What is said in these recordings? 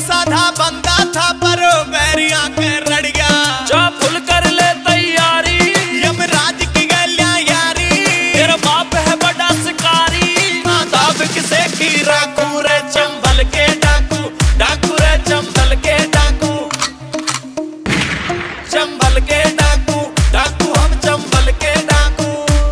साधा बंदा था पर बैरिया के रड़ गया। जा फुल कर ले तैयारी, यमराज की गलियां यारी। तेरा बाप है बड़ा शिकारी, दाब किसे की राखू रे चंबल के डाकू। डाकू रे चंबल के डाकू। चंबल के डाकू। डाकू हम चंबल के डाकू।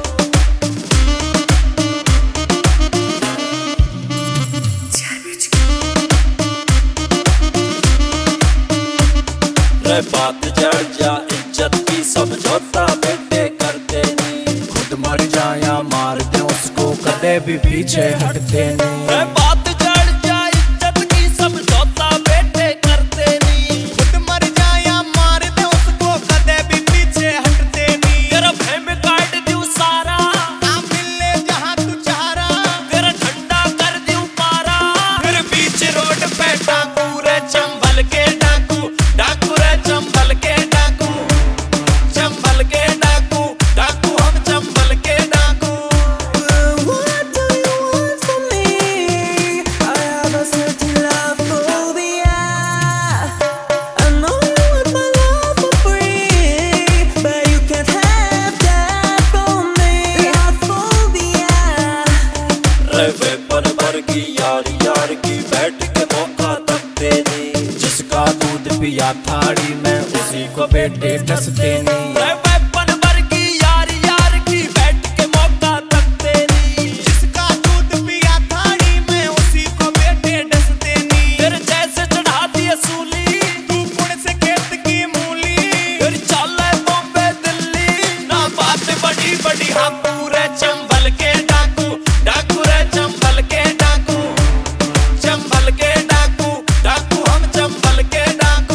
रे बात जड़ जा इज्जत की समझौता बेटे करते नहीं। खुद मर जा या मार दे उसको कदे भी पीछे हटते नहीं। रे बात जड़ जा इज्जत की समझौता बेटे करते नहीं। खुद मर जा या मार दे उसको कदे भी पीछे हटते नहीं। तेरा फेम काट दूं सारा, आ मिले जहां तू चारा। तेरा ठंडा कर दूं पारा। फिर बीच रोड पे डाकू रे चंबल के डाकू। डाकू रे चंबल के डाकू। चंबल के डाकू। डाकू हम चंबल के डाकू। What do you want from me? I have a certain love phobia. I know you want my love for free, but you can't have that from me. Love phobia. रे वेपन भर की यार यार की बैठ के मौका तकते नहीं। जिसका दूध पिया थाड़ी में उसी को बेटे डसते नहीं। रे वेपन भर की यार यार की बैठ के मौका तकते नहीं। जिसका दूध पिया थाड़ी में उसी को बेटे डसते नहीं। तेरे जैसे चढ़ा दिए सूली, तू पुण से खेत की मूली। तेरी चाल है बॉम्बे दिल्ली। ना बात बड़ी बड़ी हाँ पूरे चंबल के डाकू। डाकू रे चंबल के डाकू। चंबल के डाकू। डाकू हम चंबल के डाकू।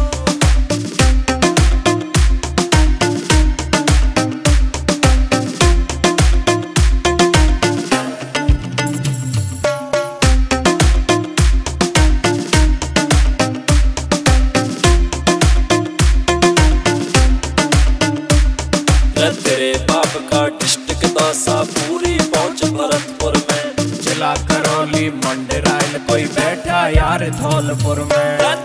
रे तेरे बाप का डिस्ट्रिक्ट दासा पूरी पहुंच भरतपुर में। जिला करौली मंडराइल कोई बैठा यार धौलपुर में। रे